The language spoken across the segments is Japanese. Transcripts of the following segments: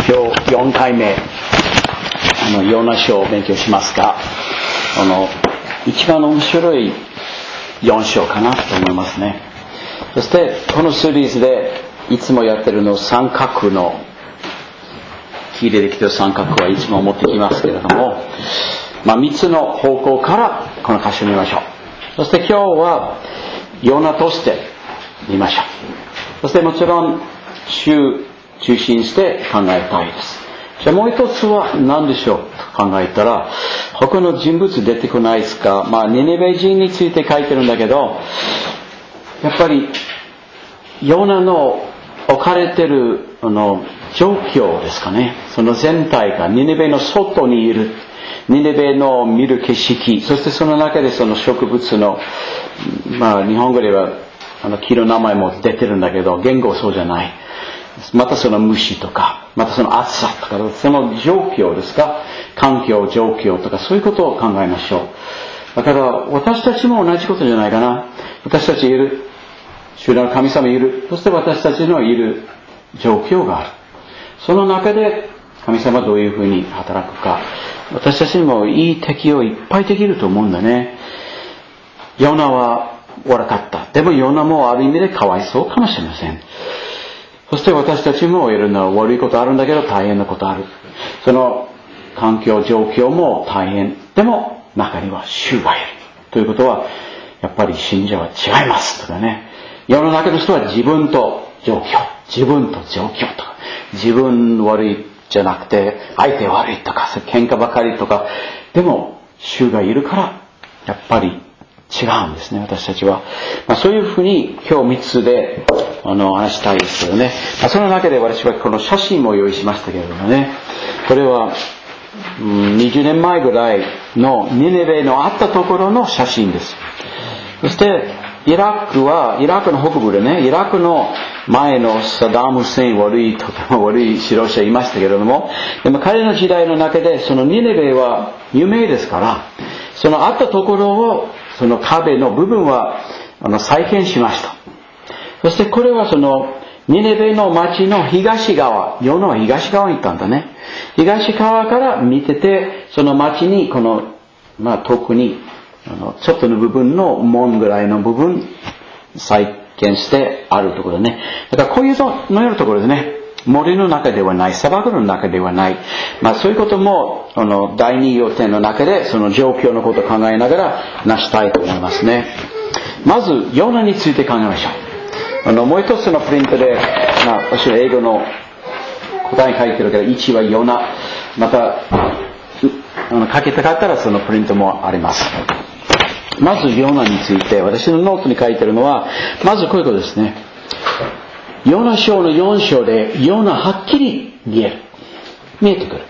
今日4回目ヨナ書を勉強しますが、一番面白い4章かなと思いますね。そしてこのシリーズでいつもやってるの三角の木でできている三角はいつも持ってきますけれども、3つの方向からこの箇所を見ましょう。そして今日はヨナとして見ましょう。そしてもちろん中心して考えたいです。じゃあもう一つは何でしょうと考えたら、他の人物出てこないですか。ニネベ人について書いてるんだけど、やっぱりヨナの置かれてる状況ですかね。その全体がニネベの外にいる、ニネベの見る景色、そしてその中でその植物の日本語では木の名前も出てるんだけど、言語はそうじゃない。またその虫とか、またその暑さとか、その状況ですか、環境状況とか、そういうことを考えましょう。だから私たちも同じことじゃないかな。私たちいる、主なる神様いる、そして私たちのいる状況がある。その中で神様はどういうふうに働くか、私たちにもいい適用いっぱいできると思うんだね。ヨナは悪かった。でもヨナもある意味でかわいそうかもしれません。そして私たちもいろんな悪いことあるんだけど大変なことある。その環境状況も大変。でも中には主がいる。ということはやっぱり信者は違いますとかね。世の中の人は自分と状況、自分と状況とか、自分悪いじゃなくて相手悪いとか、喧嘩ばかりとか。でも主がいるからやっぱり違うんですね、私たちは。そういうふうに今日3つで話したいですよね。その中で私はこの写真も用意しましたけれどもね、これは、20年前ぐらいのニネベのあったところの写真です。そしてイラクの北部でね、イラクの前のサダム・フセイン、とても悪い指導者いましたけれども、でも彼の時代の中でそのニネベは有名ですから、そのあったところをその壁の部分は再建しました。そしてこれはそのニネベの町の東側、ヨナは東側に行ったんだね。東側から見てて、その町にこの特にちょっとの部分の門ぐらいの部分再建してあるところね。だからこういうのようなところでね、森の中ではない、砂漠の中ではない。そういうことも、第二要点の中で、その状況のことを考えながら成したいと思いますね。まず、ヨナについて考えましょう。もう一つのプリントで、私は英語の答えに書いてるけど、1はヨナ。また、書きたかったらそのプリントもあります。まず、ヨナについて、私のノートに書いてるのは、まずこういうことですね。ヨナ書の4章でヨナはっきり見えてくる。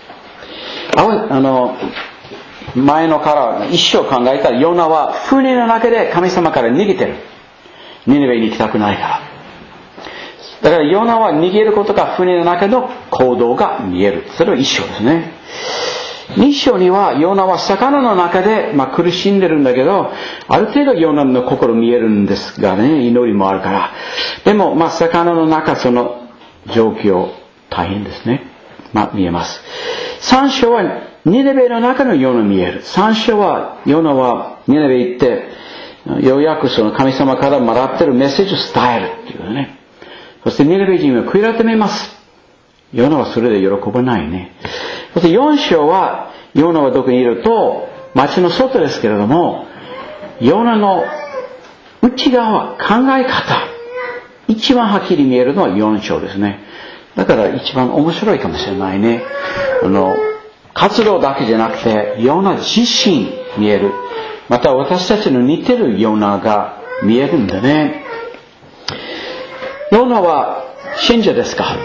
前のから一生考えたらヨナは船の中で神様から逃げてる。ニネベに行きたくないから。だからヨナは逃げることが船の中の行動が見える。それは一章ですね。2章にはヨナは魚の中で、苦しんでるんだけど、ある程度ヨナの心見えるんですがね、祈りもあるから。でも魚の中その状況大変ですね。見えます。3章はニネベの中のヨナ見える。3章はヨナはニネベ行って、ようやくその神様からもらってるメッセージを伝えるっていうね。そしてニネベ人は悔い改めます。ヨナはそれで喜ばないね。そして4章は、ヨナはどこにいると、町の外ですけれども、ヨナの内側、考え方、一番はっきり見えるのは4章ですね。だから一番面白いかもしれないね。活動だけじゃなくて、ヨナ自身見える。また私たちの似てるヨナが見えるんだね。ヨナは信者ですか？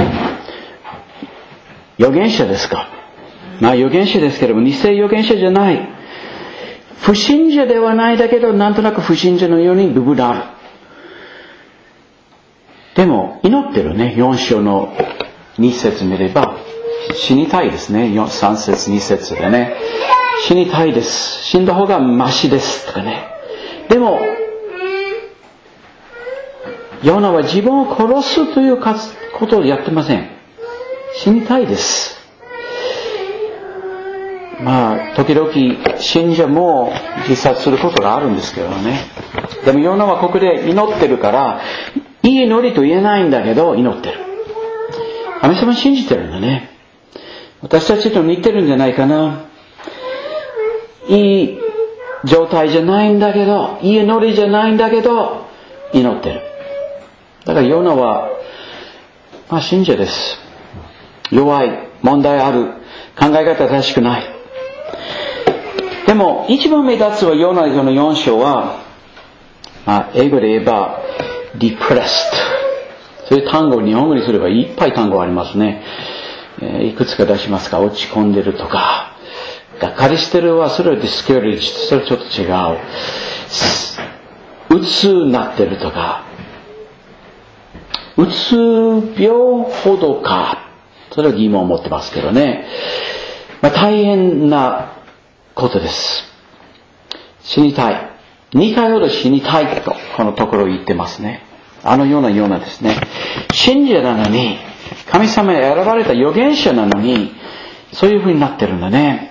預言者ですか？預言者ですけれども、偽預言者じゃない。不信者ではないだけど、なんとなく不信者のように部分ある。でも、祈ってるね。4章の2節見れば、死にたいですね。3節2節でね。死にたいです。死んだ方がマシです。とかね。でも、ヨナは自分を殺すということをやってません。 死にたいです。時々信者も自殺することがあるんですけどね。でもヨナはここで祈ってるから、いい祈りと言えないんだけど祈ってる。神様信じてるんだね。私たちと似てるんじゃないかな。いい状態じゃないんだけど、いい祈りじゃないんだけど祈ってる。だからヨナは信者です。弱い、問題ある、考え方正しくない。でも一番目立つはヨナの4章は、英語で言えば depressed、 そういう単語を日本語にすればいっぱい単語ありますね。いくつか出しますか。落ち込んでるとか、がっかりしてるはそれは discouraged、 それはちょっと違う。うつになってるとか、うつ病ほどか、それは疑問を持ってますけどね。大変なことです。死にたい。2回ほど死にたいとこのところを言ってますね。あのようなですね。信者なのに、神様に選ばれた預言者なのに、そういう風になってるんだね。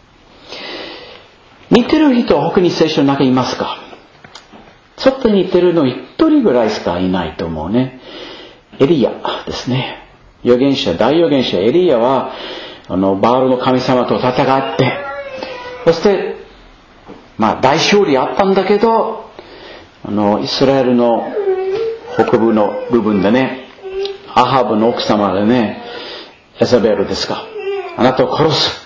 似てる人は他に聖書の中にいますか？ちょっと似てるの一人ぐらいしかいないと思うね。エリアですね。預言者、大預言者エリアはバールの神様と戦って、そして大勝利あったんだけど、イスラエルの北部の部分でね、アハブの奥様でね、エザベルですか、あなたを殺す。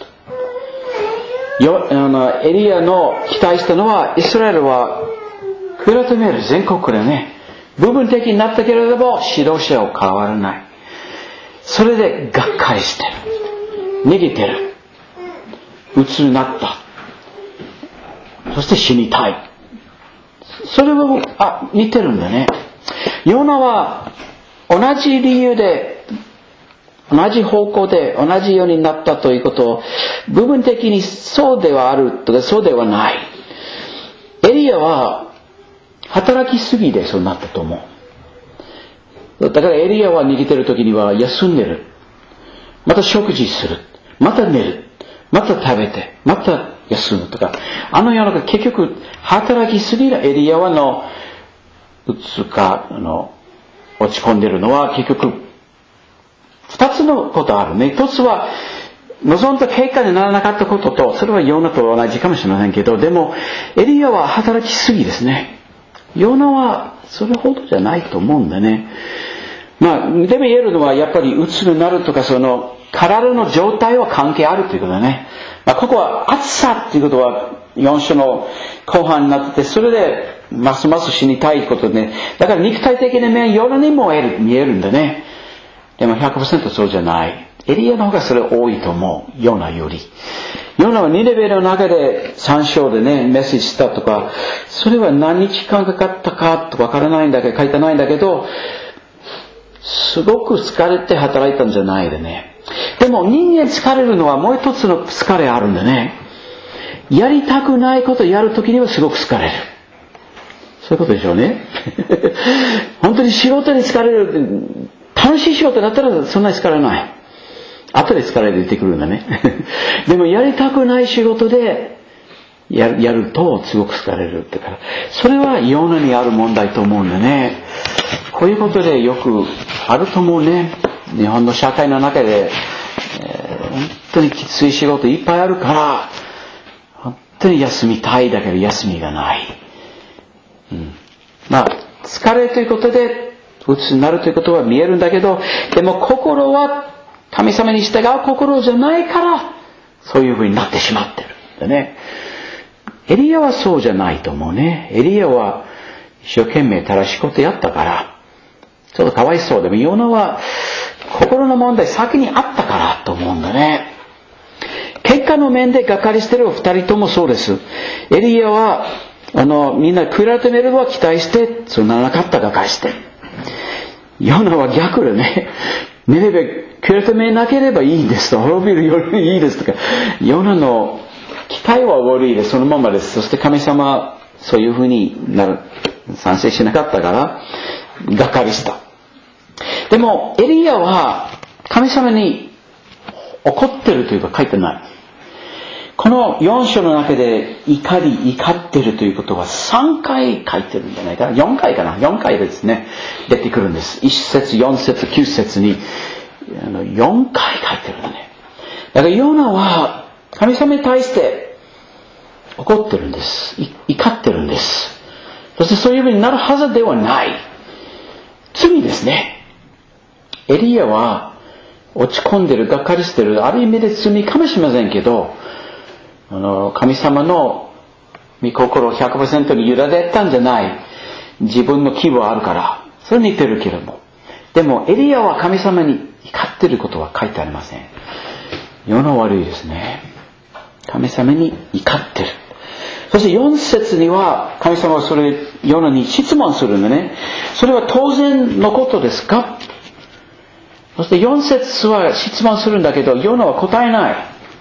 エリアの期待したのは、イスラエルはクラトメル全国でね、部分的になったけれども指導者を変わらない。それでがっかりしてる、逃げてる、鬱になった、そして死にたい。それは似てるんだね。ヨナは同じ理由で、同じ方向で同じようになったということを部分的にそうではあるとかそうではない。エリアは働きすぎでそうなったと思う。だからエリアは逃げてる時には休んでる、また食事する、また寝る、また食べて、また休むとか、世の中結局働きすぎるエリアはうつか落ち込んでるのは結局二つのことあるね。一つは望んだ結果にならなかったことと、それはヨナと同じかもしれませんけど、でもエリアは働きすぎですね。ヨナはそれほどじゃないと思うんだね。でも言えるのはやっぱりうつになるとか、体の状態は関係あるということだね。ここは暑さということは4章の後半になってて、それでますます死にたいことでね。だから肉体的な面、ヨナにも見えるんだね。でも 100% そうじゃない。エリアの方がそれ多いと思う。ヨナより。ヨナはニネベの中で3章でね、メッセージしたとか、それは何日間かかったかとわからないんだけど、書いてないんだけど、すごく疲れて働いたんじゃないでね。でも人間疲れるのはもう一つの疲れあるんだね。やりたくないことやるときにはすごく疲れる。そういうことでしょうね。本当に仕事に疲れる。楽しい仕事だったらそんなに疲れない。後で疲れ出てくるんだね。でもやりたくない仕事でやるとすごく疲れるってから、それはヨナにある問題と思うんだね。こういうことでよくあると思うね。日本の社会の中で、本当にきつい仕事いっぱいあるから、本当に休みたいだけど休みがない。疲れということで鬱になるということは見えるんだけど、でも心は神様に従う心じゃないから、そういう風になってしまってるんだね。エリアはそうじゃないと思うね。エリアは一生懸命正しいことやったから、ちょっとかわいそう。でもヨナは心の問題先にあったからと思うんだね。結果の面でがっかりしてる二人ともそうです。エリアはみんな比べてみるのは期待して、そうならなかったがっかりして。ヨナは逆でね、ニネベ比べてみなければいいんですと、滅びるよりいいですとか、ヨナの期待は悪いです。そのままです。そして神様はそういうふうに賛成しなかったからがっかりした。でもエリアは神様に怒ってるというか書いてない。この4章の中で怒ってるということは3回書いてるんじゃないかな。4回かな。4回ですね。出てくるんです。1節、4節、9節に4回書いてるんだね。だからヨナは神様に対して怒ってるんです。怒ってるんです。そしてそういうふうになるはずではない。罪ですね。エリアは落ち込んでる、がっかりしてる、ある意味で罪かもしれませんけど、神様の御心を 100% に委ねたんじゃない。自分の気分はあるから。それに似てるけれども。でもエリアは神様に怒ってることは書いてありません。世の悪いですね。神様に怒ってる。そして4節には神様はそれヨナに質問するんでね。それは当然のことですか？そして4節は質問するんだけどヨナは答えない。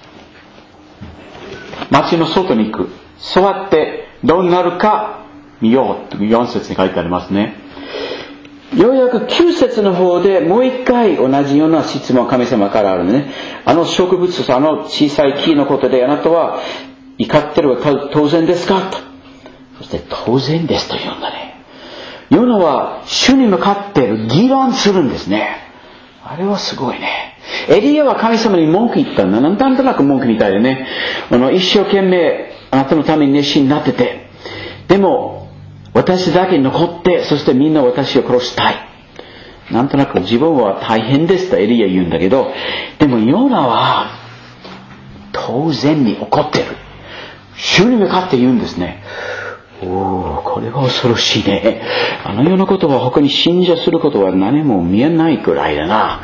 町の外に行く。座ってどうなるか見ようと4節に書いてありますね。ようやく9節の方でもう一回同じような質問神様からあるね。あの植物、あの小さい木のことであなたは怒ってるは当然ですかと。そして当然ですと言うんだね。ヨナは主に向かって議論するんですね。あれはすごいね。エリアは神様に文句言ったんだ。なんとなく文句みたいでね。一生懸命あなたのために熱心になってて。でも私だけ残って、そしてみんな私を殺したい。なんとなく自分は大変ですとエリア言うんだけど、でもヨナは当然に怒ってる。主に向かって言うんですね。これは恐ろしいね。あのようなことは他に信者することは何も見えないくらいだな。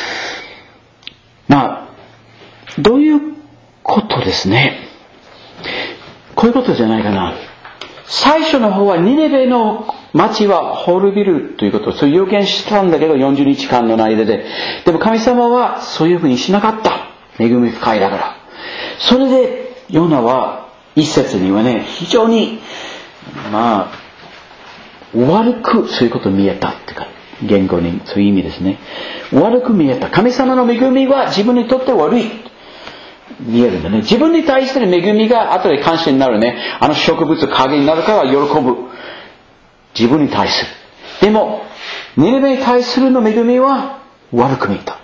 どういうことですね。こういうことじゃないかな。最初の方はニネベの町は滅びるということをそう予言したんだけど40日間の間で。でも神様はそういうふうにしなかった。恵み深いだから。それでヨナは一節にはね、非常に悪くそういうこと見えたってか、言語にそういう意味ですね。悪く見えた。神様の恵みは自分にとって悪い。見えるんだね。自分に対する恵みが後で感謝になるね。あの植物影になるから喜ぶ。自分に対する。でも、ニネベに対するの恵みは悪く見えた。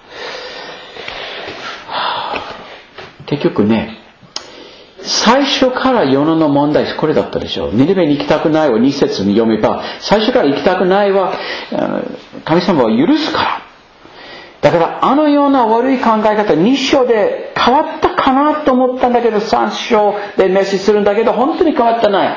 結局ね、最初から世の問題これだったでしょう。ニネベに行きたくないは2節に読めば、最初から行きたくないは神様は許すから。だからあのような悪い考え方2章で変わったかなと思ったんだけど、3章でメッセージするんだけど本当に変わってない。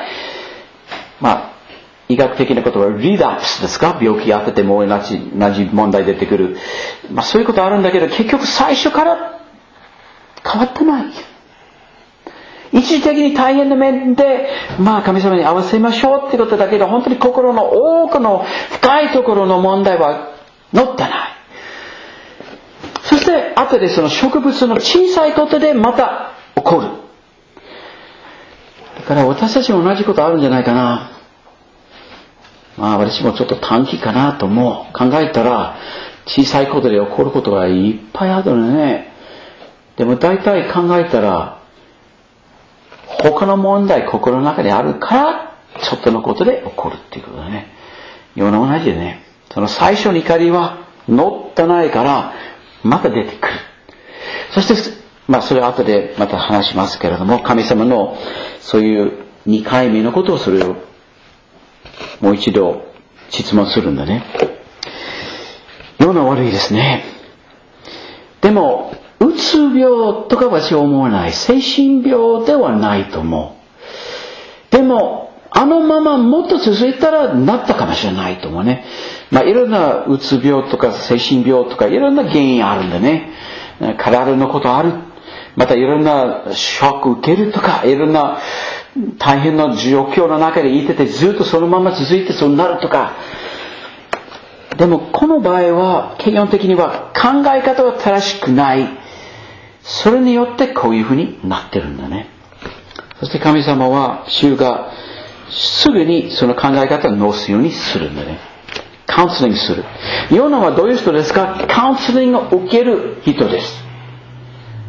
医学的なことはリダプスですか、病気やってても同じ問題出てくる。そういうことあるんだけど結局最初から変わってない。一時的に大変な面で神様に合わせましょうってことだけど、本当に心の多くの深いところの問題は載ってない。そして後でその植物の小さいことでまた起こる。だから私たちも同じことあるんじゃないかな。私もちょっと短期かなとも考えたら、小さいことで起こることがいっぱいあるね。でも大体考えたら他の問題心の中にあるからちょっとのことで起こるっていうことだね。世の同じでね、その最初の怒りは乗ってないからまた出てくる。そしてそれは後でまた話しますけれども、神様のそういう2回目のことをそれをもう一度質問するんだね。世の悪いですね。でもうつ病とか私は思わない。精神病ではないと思う。でもあのままもっと続いたらなったかもしれないと思うね。いろんなうつ病とか精神病とかいろんな原因あるんでね。体のことある。またいろんなショック受けるとか、いろんな大変な状況の中でいててずっとそのまま続いてそうなるとか。でもこの場合は基本的には考え方は正しくない。それによってこういうふうになってるんだね。そして神様は主がすぐにその考え方を直すようにするんだね。カウンセリングする。ヨナはどういう人ですか？カウンセリングを受ける人です。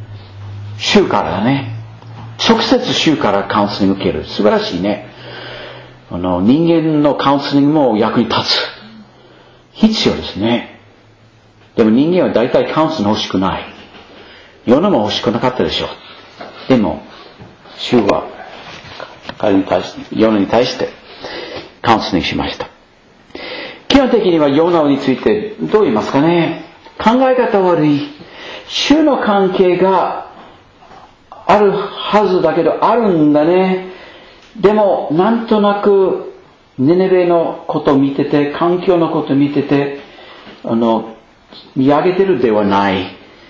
主からだね。直接主からカウンセリング受ける。素晴らしいね。人間のカウンセリングも役に立つ。必要ですね。でも人間は大体カウンセリング欲しくない。世のも欲しくなかったでしょう。でも、主は彼に対して、ヨナに対してカウンセリングしました。基本的にはヨナについてどう言いますかね。考え方悪い。主の関係があるはずだけどあるんだね。でもなんとなくネネベのことを見てて、環境のことを見てて、見上げてるではない。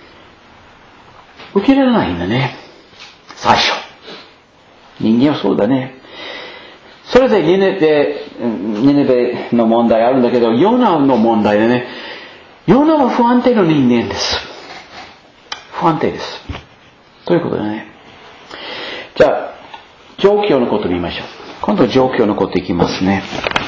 受けられないんだね。最初。人間はそうだね。それでネネベの問題あるんだけど、ヨナの問題でね、ヨナは不安定な人間です。不安定です。ということでね。じゃあ、状況のことを見ましょう。今度状況のこといきますね。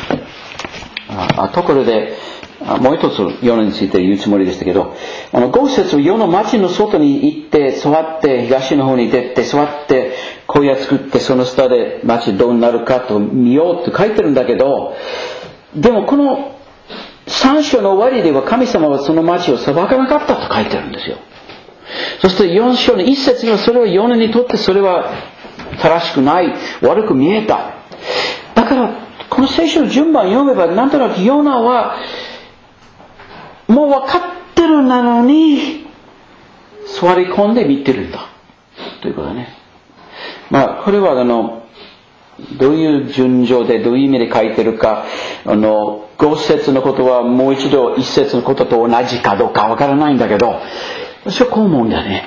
ところで、もう一つヨナについて言うつもりでしたけど、5節ヨナ町の外に行って座って東の方に出て座って小屋作ってその下で町どうなるかと見ようと書いてるんだけど、でもこの3章の終わりでは神様はその町を裁かなかったと書いてるんですよ。そして4章の1節にはそれはヨナにとってそれは正しくない、悪く見えた。だからこの聖書の順番読めばなんとなくヨナはもう分かってるなのに座り込んで見てるんだということだね。これはどういう順序でどういう意味で書いてるか、5節のことはもう一度1節のことと同じかどうか分からないんだけど、私はこう思うんだね。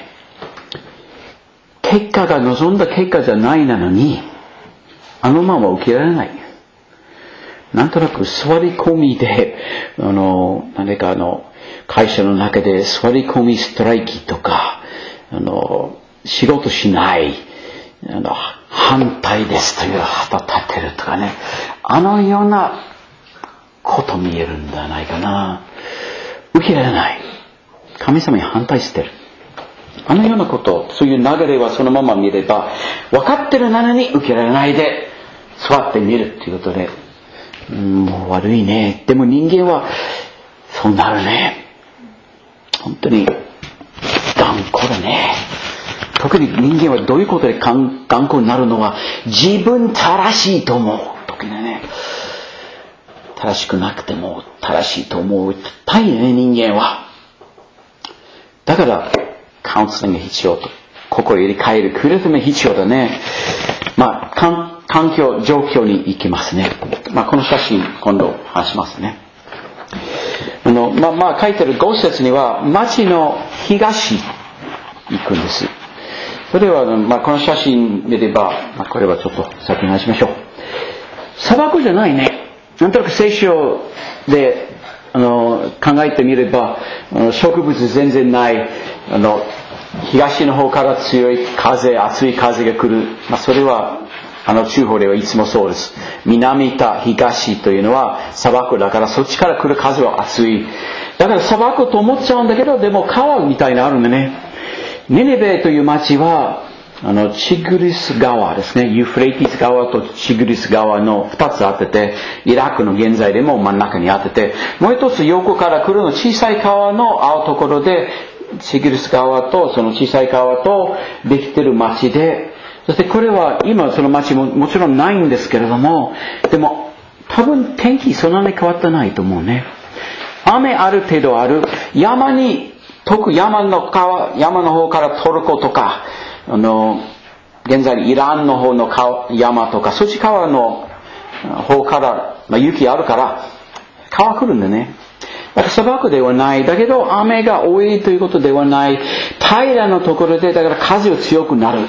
結果が望んだ結果じゃないなのにまま受けられない。なんとなく座り込みで、何か会社の中で座り込みストライキとか、仕事しない、反対ですという旗立てるとかね、ようなこと見えるんじゃないかな。受けられない。神様に反対してる。ようなこと、そういう流れはそのまま見れば、分かってるなのに受けられないで、座って見るということで、もう悪いね。でも人間はそうなるね。本当に頑固だね。特に人間はどういうことで頑固になるのは、自分正しいと思う時にね、正しくなくても正しいと思う大変ね、人間は。だからカウンセリングが必要と、心を入れ替えるクリスマス必要だね。環境状況に行きますね。この写真今度話しますね。書いてる5節には町の東行くんです。それはこの写真見れば、これはちょっと先に話しましょう。砂漠じゃないね。なんとなく聖書で考えてみれば、植物全然ない、東の方から強い風、熱い風が来る。それは地方ではいつもそうです。南か東というのは砂漠だから、そっちから来る風は熱い。だから砂漠と思っちゃうんだけど、でも川みたいなのあるんでね。ネネベという町はチグリス川ですね。ユーフレイティス川とチグリス川の2つあってて、イラクの現在でも真ん中にあってて、もう一つ横から来るの小さい川の合うところで、チグリス川とその小さい川とできてる町で、そしてこれは今その町ももちろんないんですけれども、でも多分天気そんなに変わってないと思うね。雨ある程度ある。山の方からトルコとか、現在イランの方の山とか、そっち川の方から、雪あるから川来るんだね。だから砂漠ではない。だけど雨が多いということではない。平らのところで、だから風が強くなる。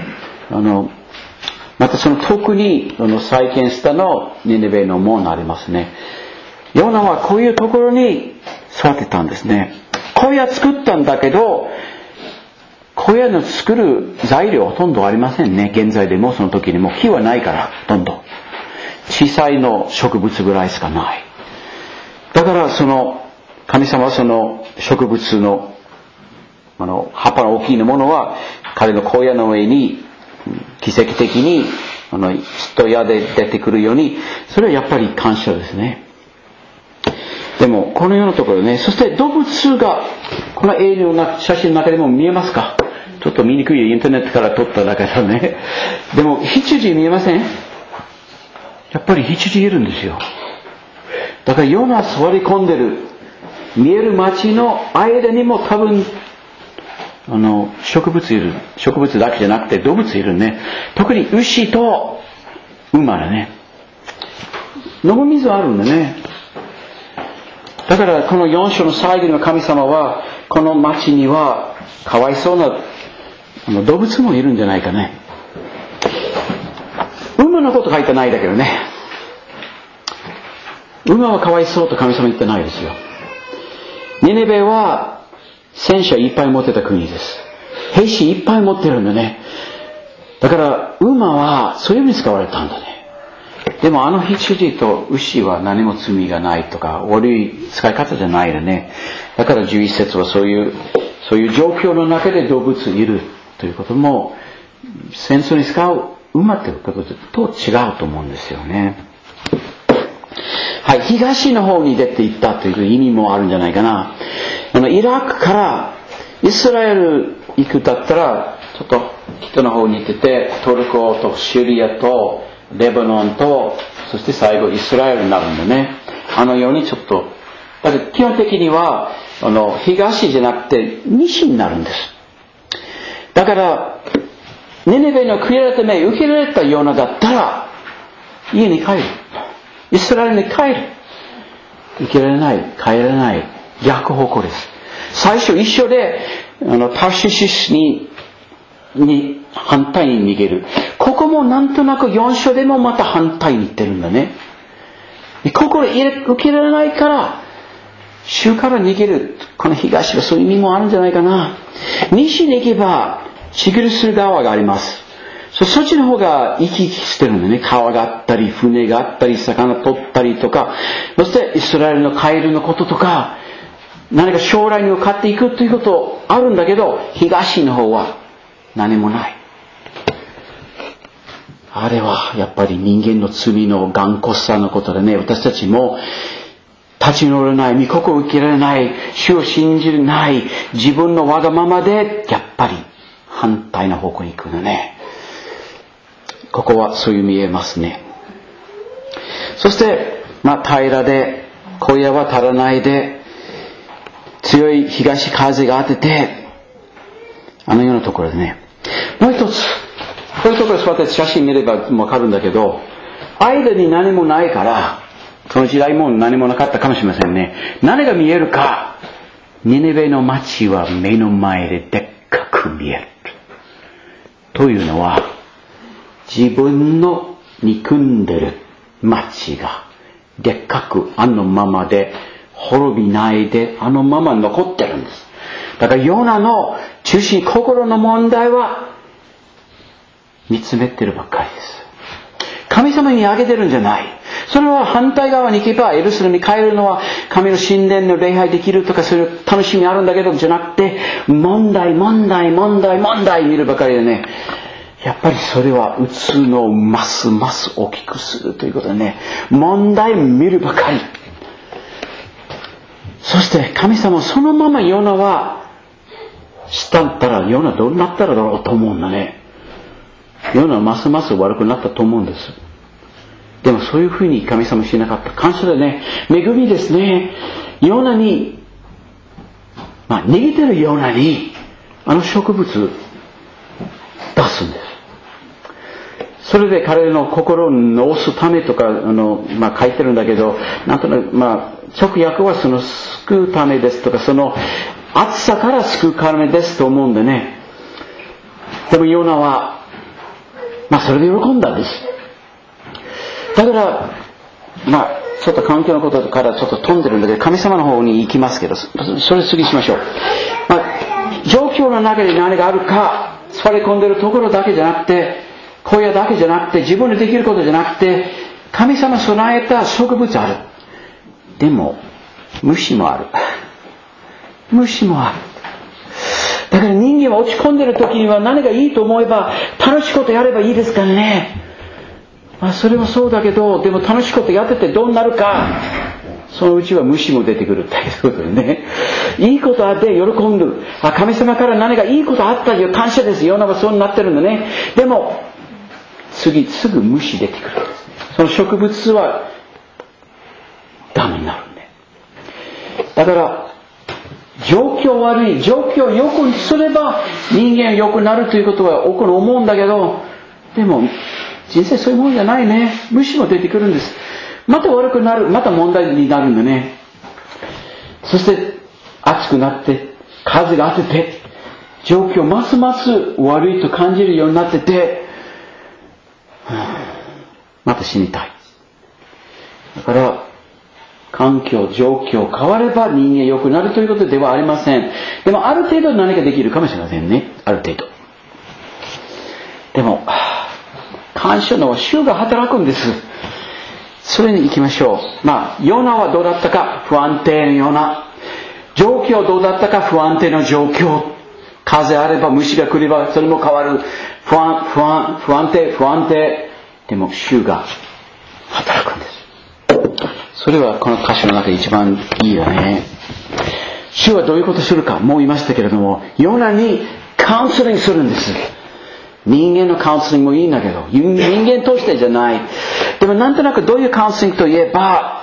またその特に再建したネネベの門ありますね。ヨナはこういうところに座ってたんですね。小屋作ったんだけど、小屋の作る材料ほとんどありませんね。現在でもその時にも木はないから、ほとんど小さいの植物ぐらいしかない。だから神様はその植物の葉っぱの大きなものは彼の荒野の上に奇跡的に人やで出てくるように、それはやっぱり感謝ですね。でもこのようなところね、そして動物がこの絵の写真の中でも見えますか？ちょっと見にくい、インターネットから撮っただけだね。でも羊見えません？やっぱり羊いるんですよ。だからヨナ座り込んでる見える町の間にも多分植物いる。植物だけじゃなくて動物いるね。特に牛と馬だね。飲む水あるんだね。だからこの4章の最後の神様はこの町にはかわいそうな動物もいるんじゃないかね。馬のこと書いてないだけどね。馬はかわいそうと神様言ってないですよ。ニネベは戦車いっぱい持ってた国です。兵士いっぱい持ってるんだね。だから馬はそういう意味に使われたんだね。でも羊と牛は何も罪がないとか悪い使い方じゃないよね。だから11節はそういう状況の中で動物いるということも戦争に使う馬ということと違うと思うんですよね。はい、東の方に出て行ったという意味もあるんじゃないかな。イラクからイスラエル行くだったらちょっと北の方に行ってて、トルコとシリアとレバノンとそして最後イスラエルになるんだね。ようにちょっとだから基本的には東じゃなくて西になるんです。だからニネベの悔い改め受けられたようなだったら家に帰る、イスラエルに帰る。受けられない、帰らない、逆方向です。最初一緒でタシシスに反対に逃げる。ここもなんとなく4章でもまた反対に行ってるんだね。ここで受けられないから州から逃げる。この東はそういう意味もあるんじゃないかな。西に行けばチグルス川があります。そっちの方が生き生きしてるんだね。川があったり船があったり魚取ったりとか、そしてイスラエルのカエルのこととか何か将来に向かっていくということあるんだけど、東の方は何もない。あれはやっぱり人間の罪の頑固さのことでね、私たちも立ち直れない、御心を受けられない、主を信じない、自分のわがままでやっぱり反対の方向に行くのね。ここはそういう見えますね。そして平らで小屋は足らないで強い東風が当ててようなところでね、もう一つこういうところ座って写真見ればわかるんだけど、間に何もないからその時代も何もなかったかもしれませんね。何が見えるか、ニネベの町は目の前ででっかく見えるというのは、自分の憎んでる町がでっかくままで滅びないでまま残ってるんです。だからヨナの中心、心の問題は見つめてるばっかりです。神様にあげてるんじゃない。それは反対側に行けばエルサレムに帰るのは神の神殿の礼拝できるとかそういう楽しみあるんだけどじゃなくて、問題見るばかりでね、やっぱりそれはうつのますます大きくするということでね、問題見るばかり。そして神様そのままヨナはしたったらヨナどうなったらだろうと思うんだね。ヨナはますます悪くなったと思うんです。でもそういうふうに神様しなかった。感謝だね。恵みですね。ヨナに逃げてるヨナに植物出すんです。それで彼の心を治すためとか書いてるんだけど、なんとなく直訳はその救うためですとか、その暑さから救うためですと思うんでね。でもヨナはそれで喜んだんです。だからちょっと環境のことからちょっと飛んでるんだけど、神様の方に行きますけど、それ次しましょう。状況の中に何があるか、座り込んでるところだけじゃなくて、小屋だけじゃなくて、自分でできることじゃなくて、神様備えた植物ある。でも虫もある。虫もある。 だから人間は落ち込んでる時には何がいいと思えば楽しいことやればいいですからね。それはそうだけど、でも楽しいことやっててどうなるか、そのうちは虫も出てくるっていうことでね。いいことあって喜んでる。神様から何かいいことあったよ、感謝ですよ。なんかそうなってるんだね。でもすぐ虫出てくる。その植物はダメになるね。だから状況悪い、状況を良くすれば人間良くなるということは多くの思うんだけど、でも人生そういうものじゃないね。虫も出てくるんです。また悪くなる、また問題になるんだね。そして暑くなって風が当てて状況ますます悪いと感じるようになってて、また死にたい。だから環境、状況変われば人間良くなるということではありません。でもある程度何かできるかもしれませんね。ある程度。でも感謝のは主が働くんです。それに行きましょう。ヨナはどうだったか、不安定なヨナ。状況どうだったか、不安定な状況。風あれば虫が来ればそれも変わる。不安定。でも主が働くんです。それはこの歌詞の中で一番いいよね。主はどういうことするか、もう言いましたけれども、ヨナにカウンセリングするんです。人間のカウンセリングもいいんだけど、人間としてじゃない。でもなんとなくどういうカウンセリングといえば、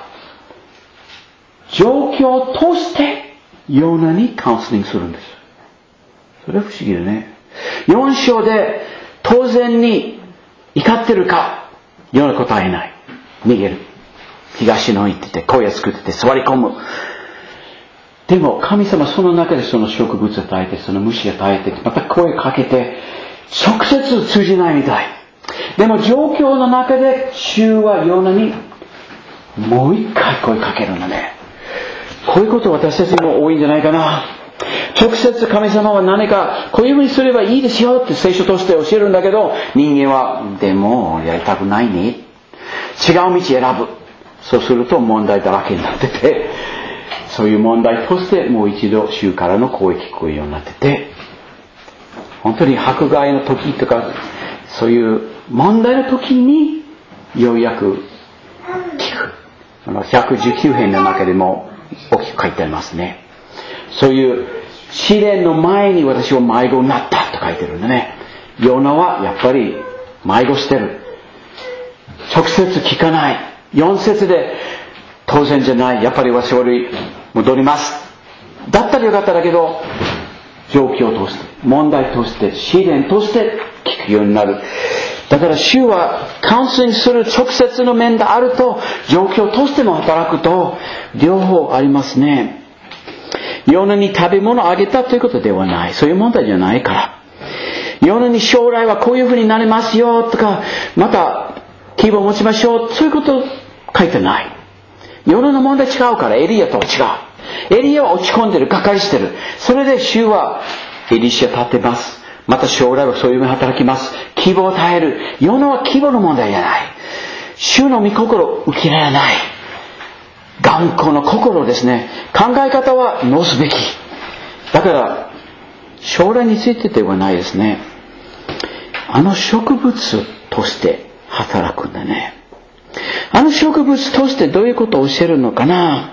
状況を通してヨナにカウンセリングするんです。それは不思議だね。4章で当然に怒ってるか、ヨナ答えない。逃げる。東の行ってて、小屋作ってて座り込む。でも神様その中でその植物を与えて、その虫を与えて、また声かけて、直接通じないみたい。でも状況の中で主はヨナにもう一回声かけるんだね。こういうこと私たちも多いんじゃないかな。直接神様は何かこういうふうにすればいいですよって聖書として教えるんだけど、人間はでもやりたくないね。違う道選ぶ。そうすると問題だらけになってて、そういう問題としてもう一度主からの声聞こえるようになってて、本当に迫害の時とかそういう問題の時にようやく聞く。119編の中でも大きく書いてありますね。そういう試練の前に私は迷子になったと書いてるんでね。ヨナはやっぱり迷子してる。直接聞かない。4節で当然じゃない。やっぱり私は戻ります。だったらよかっただけど、状況を通して、問題として、試練として聞くようになる。だから主はカウンセリングする直接の面であると、状況としても働くと、両方ありますね。ヨナに食べ物をあげたということではない。そういう問題じゃないから。ヨナに将来はこういうふうになりますよとか、また希望を持ちましょう。そういうこと書いてない。ヨナの問題違うから、エリアとは違う。エリアは落ち込んでる、がっかりしてる。それで主はエリシャ立てます。また将来はそういうふうに働きます。希望を与える。ヨナは希望の問題じゃない。主の御心を受けられない。頑固の心ですね。考え方は乗すべき。だから将来についてではないですね。あの植物として働くんだね。あの植物としてどういうことを教えるのかな。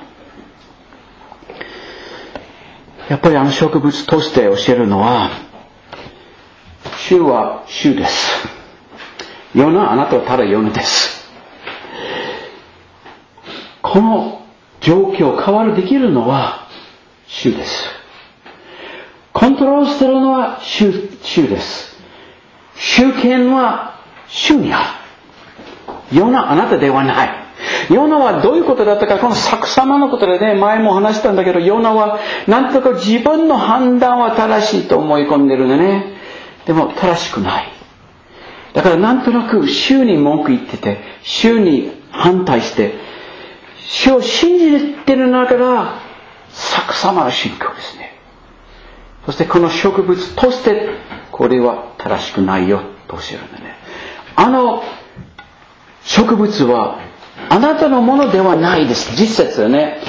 やっぱりあの植物として教えるのは、主は主です。ヨナ、あなたはただヨナです。この状況を変わるできるのは主です。コントロールしているのは主です。主権は主にある。ヨナ、あなたではない。ヨナはどういうことだったか、この作様のことでね、前も話したんだけど、ヨナはなんとか自分の判断は正しいと思い込んでるんだね。でも正しくない。だからなんとなく主に文句言ってて、主に反対して、主を信じてる中から作様の信仰ですね。そしてこの植物としてこれは正しくないよと教えるんだね。あの植物はあなたのものではないです。実説はね。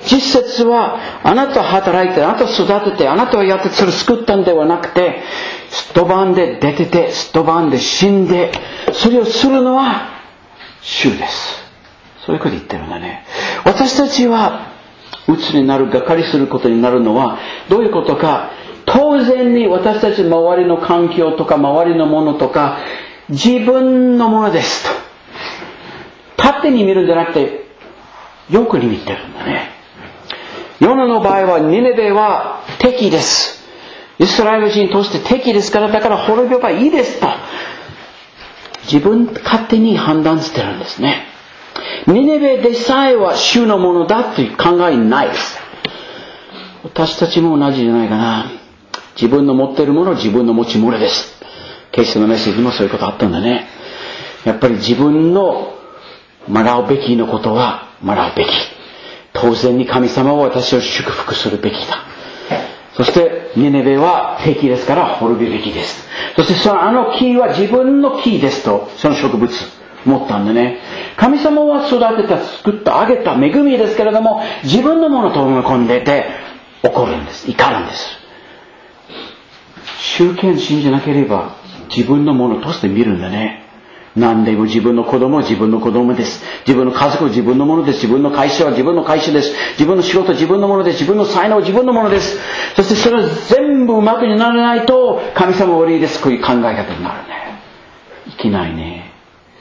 実節はあなたは働いて、あなたは育てて、あなたはやってそれを救ったんではなくて、すっ飛ばんで出てて、すっ飛ばんで死んで、それをするのは主です。そういうこと言ってるんだね。私たちは鬱になる、がかりすることになるのはどういうことか。当然に私たち周りの環境とか周りのものとか自分のものですと勝手に見るんじゃなくてよくに見てるんだね。ヨナの場合はニネベは敵です。イスラエル人として敵ですから、だから滅べばいいですと自分勝手に判断してるんですね。ニネベでさえは主のものだという考えないです。私たちも同じじゃないかな。自分の持っているものは自分の持ち物です。ケイスのメッセージもそういうことあったんだね。やっぱり自分の学ぶべきのことは学ぶべき。当然に神様は私を祝福するべきだ。そしてニネベは敵ですから滅びべきです。そしてそのあの木は自分の木ですとその植物思ったんでね。神様は育てた、作った、あげた恵みですけれども自分のものと思い込んでいて怒るんです。怒るんです。宗教信じなければ自分のものとして見るんだね。何でも自分の子供は自分の子供です。自分の家族は自分のものです。自分の会社は自分の会社です。自分の仕事は自分のものです。自分の才能は自分のものです。そしてそれ全部うまくにならないと神様は悪いです。こういう考え方になるね。いけないね。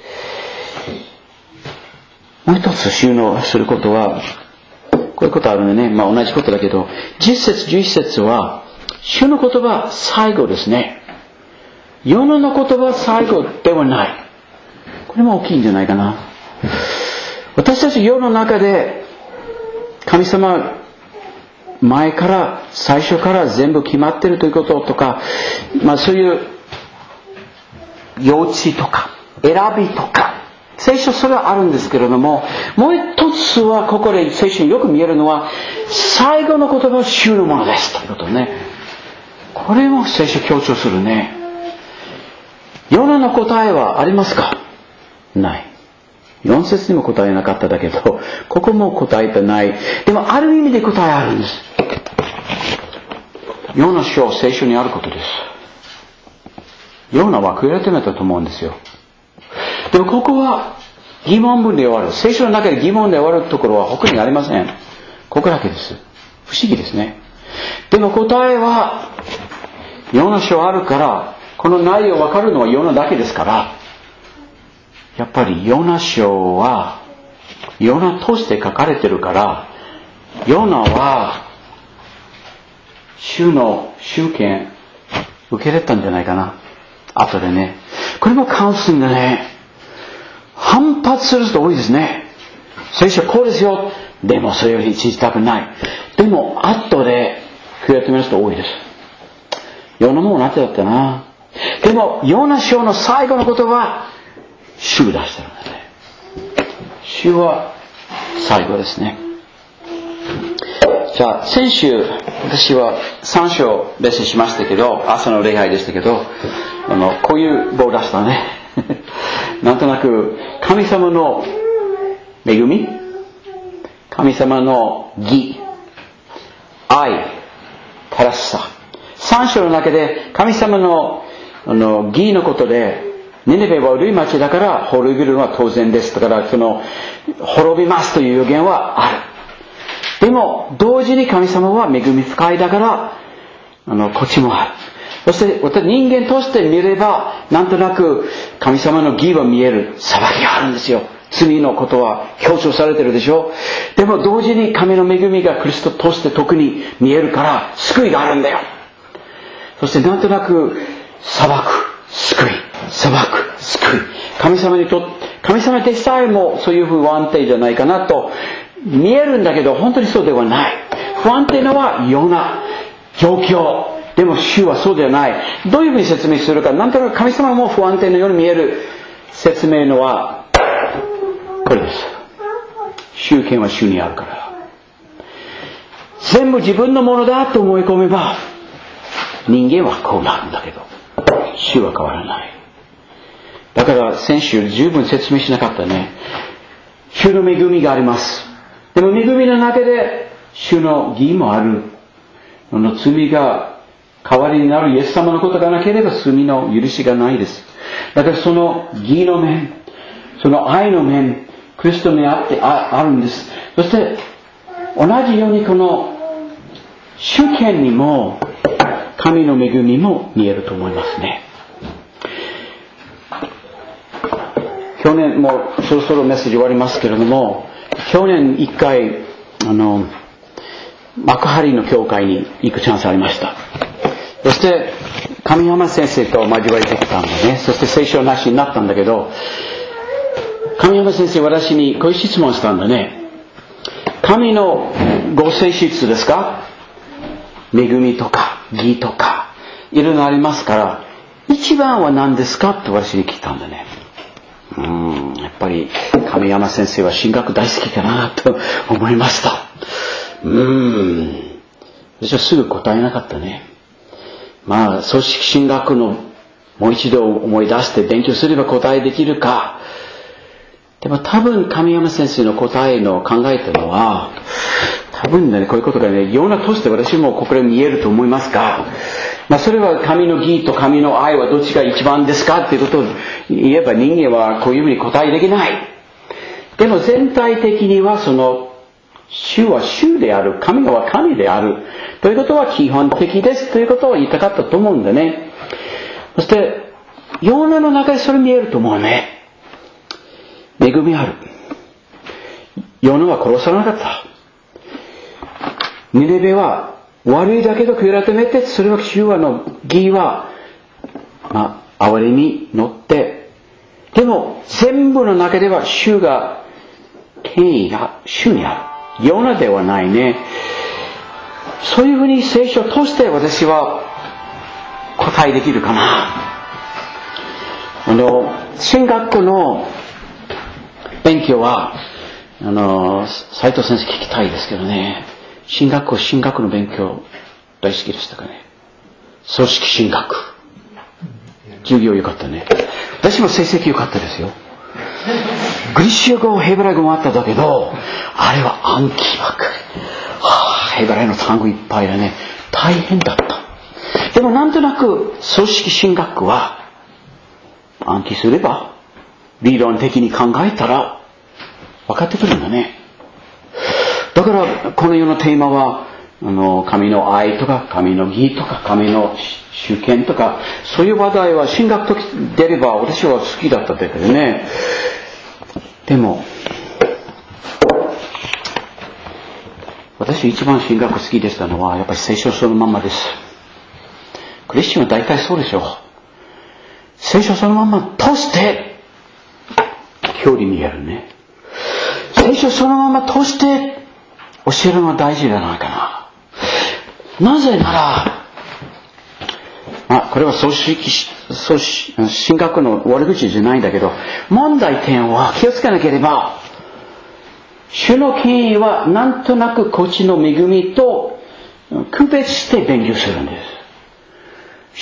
もう一つ収納することはこういうことあるんでね。同じことだけど10節11節は主の言葉最後ですね。世の言葉は最後ではない。これも大きいんじゃないかな。私たち世の中で神様前から最初から全部決まっているということとか、そういう幼稚とか選びとか聖書それはあるんですけれども、もう一つはここで聖書によく見えるのは最後の言葉は主のものですということね。これも聖書強調するね。ヨナの答えはありますか？ない。4節にも答えなかっただけど、ここも答えてない。でもある意味で答えあるんです。ヨナ書、聖書にあることです。ヨナは悔い改めたと思うんですよ。でもここは疑問文で終わる。聖書の中で疑問で終わるところは他にありません。ここだけです。不思議ですね。でも答えはヨナ書あるから、この内容分かるのはヨナだけですから、やっぱりヨナ書はヨナとして書かれてるから、ヨナは主の主権受け入れたんじゃないかな。後でね。これもカウンセリングでね、反発する人多いですね。聖書こうですよ。でもそれより信じたくない。でも後で悔い改める人多いです。ヨナも同じだったな。でもヨナ書の最後の言葉、主が出してるんですね。主は最後ですね。じゃあ先週私は3章レッスンしましたけど、朝の礼拝でしたけど、こういう棒を出したね。なんとなく神様の恵み、神様の義、愛、正しさ、3章の中で神様の義のことで、ニネベは悪い町だから滅びるのは当然です。だから滅びますという予言はある。でも同時に神様は恵み深いだからこっちもある。そして私人間として見ればなんとなく神様の義は見える。裁きがあるんですよ。罪のことは強調されてるでしょ。でも同時に神の恵みがクリストとして特に見えるから救いがあるんだよ。そしてなんとなく裁く、救い、裁く、救い。神様でさえもそういう不安定じゃないかなと見えるんだけど、本当にそうではない。不安定なのはような状況。でも主はそうではない。どういうふうに説明するか。なんとなく神様も不安定のように見える説明のはこれです。主権は主にあるから。全部自分のものだと思い込めば人間はこうなるんだけど、主は変わらない。だから先週十分説明しなかったね。主の恵みがあります。でも恵みの中で主の義もある。その罪が代わりになるイエス様のことがなければ罪の許しがないです。だからその義の面、その愛の面、クリストにあってあるんです。そして同じようにこの主権にも神の恵みも見えると思いますね。去年もそろそろメッセージ終わりますけれども、去年一回幕張の教会に行くチャンスありました。そして神山先生と交わりできたんだね。そして聖書なしになったんだけど、神山先生私にこういう質問したんだね。神のご性質ですか？恵みとか義とかいろいろありますから、一番は何ですかって私に聞いたんだね。やっぱり神山先生は神学大好きかなと思いました。私はすぐ答えなかったね。まあ組織神学のもう一度思い出して勉強すれば答えできるか。でも多分神山先生の答えの考えたのは、多分ね、こういうことがね、ようなとして私もここで見えると思いますが、それは神の義と神の愛はどっちが一番ですかっていうことを言えば人間はこういうふうに答えできない。でも全体的にはその主は主である、神は神であるということは基本的ですということを言いたかったと思うんだね。そしてヨーナの中でそれ見えると思うね。恵みある。ヨーナは殺さなかった。ニネベは悪いだけど悔い改めて、それは主はの義は憐れみ乗って、でも全部の中では主が権威が主にある。ヨーナではないね。そういうふうに聖書を通して私は答えできるかな。神学の勉強は斉藤先生聞きたいですけどね。神学の勉強大好きでしたかね。組織神学授業良かったね。私も成績良かったですよ。グリシア語ヘブライ語もあっただけど、あれは暗記ばっかり。ヘブライの単語いっぱいでね、大変だった。でもなんとなく組織神学は暗記すれば理論的に考えたら分かってくるんだね。だからこの世のテーマは神の愛とか神の義とか神の主権とか、そういう話題は神学と出れば私は好きだったんだけどね。でも私一番神学好きでしたのはやっぱり聖書そのままです。クリスチャンは大体そうでしょう。聖書そのまま通して距離見えるね。聖書そのまま通して教えるのは大事じゃないかな。なぜなら、これは神学の悪口じゃないんだけど、問題点は気をつけなければ、主の権威はなんとなくこっちの恵みと区別して勉強するんです。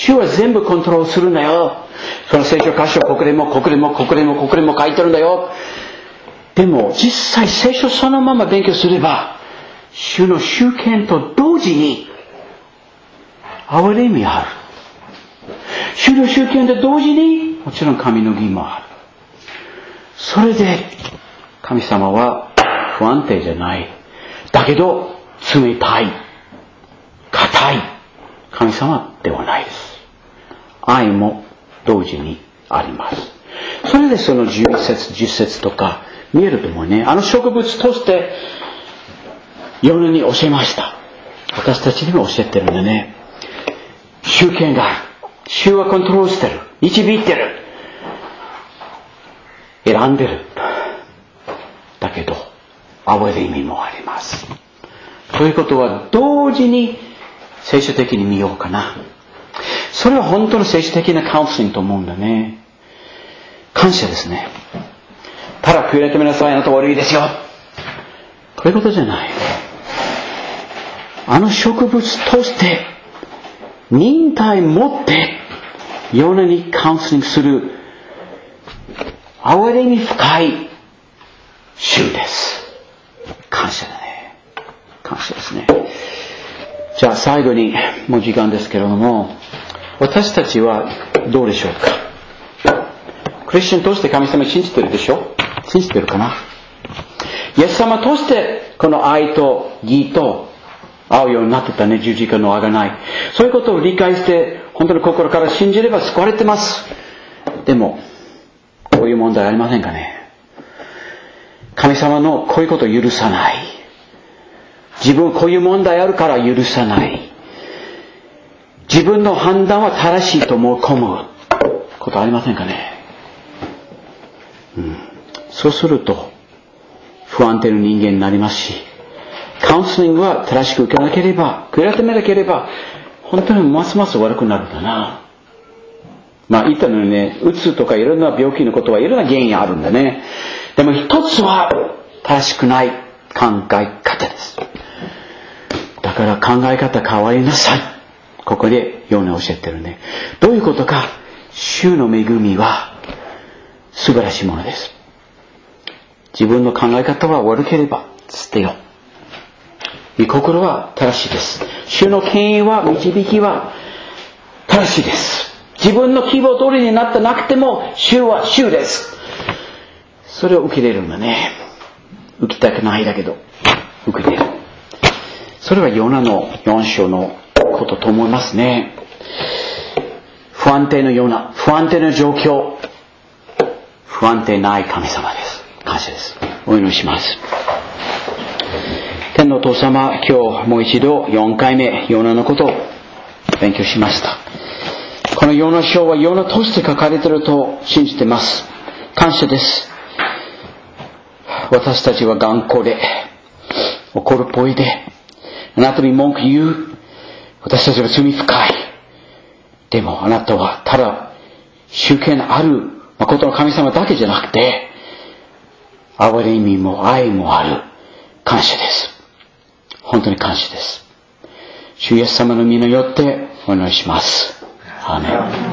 主は全部コントロールするんだよ。その聖書箇所ここでも書いてるんだよ。でも実際聖書そのまま勉強すれば、主の主権と同時に憐れみある。主の主権と同時にもちろん神の義もある。それで神様は不安定じゃない。だけど冷たい、硬い神様ではないです。愛も同時にあります。それでその11節10節とか見えると思うね。植物としてヨナに教えました。私たちにも教えてるんでね。主権がある。主はコントロールしてる。導いてる。選んでる。だけど憐れみもあります。ということは同時に聖書的に見ようかな。それは本当の聖書的なカウンセリングと思うんだね。感謝ですね。ただ悔い改めなさい、あなた悪いですよ。こういうことじゃない。植物として忍耐持ってヨナにカウンセリングする憐れみ深い主です。感謝だね。 感謝ですね。じゃあ最後にもう時間ですけれども、私たちはどうでしょうか。クリスチャンとして神様を信じてるでしょ。信じてるかな。イエス様としてこの愛と義と合うようになってたね。十字架の贖い、そういうことを理解して本当に心から信じれば救われてます。でもこういう問題ありませんかね。神様のこういうことを許さない。自分こういう問題あるから許さない。自分の判断は正しいと思い込むことありませんかね。そうすると不安定な人間になりますし、カウンセリングは正しく受けなければ、悔い改めなければ本当にますます悪くなるんだな。言ったのにね、うつとかいろんな病気のことはいろんな原因あるんだね。でも一つは正しくない考え方です。だから考え方変わりなさい。ここでヨハネ教えてるね。どういうことか。主の恵みは素晴らしいものです。自分の考え方は悪ければ捨てよう。御心は正しいです。主の権威は導きは正しいです。自分の希望通りになってなくても主は主です。それを受け入れるんだね。受けたくないだけど受け入れる。それはヨナの4章のことと思いますね。不安定のヨナ、不安定な状況、不安定ない神様です。感謝です。お祈りします。天のお父様、今日もう一度4回目ヨナのことを勉強しました。このヨナ書はヨナとして書かれていると信じています。感謝です。私たちは頑固で怒るっぽいで、あなたに文句言う。私たちは罪深い。でもあなたはただ主権ある誠の神様だけじゃなくて、憐れみも愛もある。感謝です。本当に感謝です。主イエス様の御名によってお祈りします。アーメン。